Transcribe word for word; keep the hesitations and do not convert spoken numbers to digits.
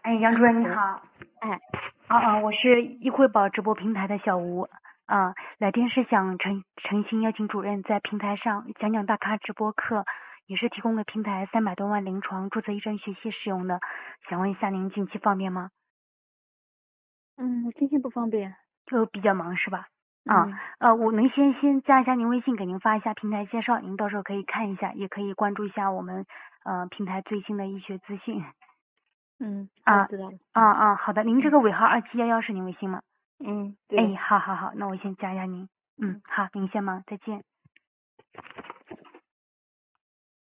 哎，杨主任你喂好。 哎， 啊啊，我是易惠宝直播平台的小吴。啊，来电是想诚诚心邀请主任在平台上讲讲大咖直播课，也是提供了平台三百多万临床注册医生学习使用的，想问一下您近期方便吗？ 嗯，今天不方便。 就比较忙是吧？啊， 嗯呃，我能先先加一下您微信，给您发一下平台介绍，您到时候可以看一下，也可以关注一下我们呃平台最新的医学资讯。 嗯，好，我啊知道了。 啊啊，好的，您这个尾号二七幺幺是您微信吗？ 嗯，对哎， 的。 好好好，那我先加一下您。嗯， 嗯。 好，您先忙，再见。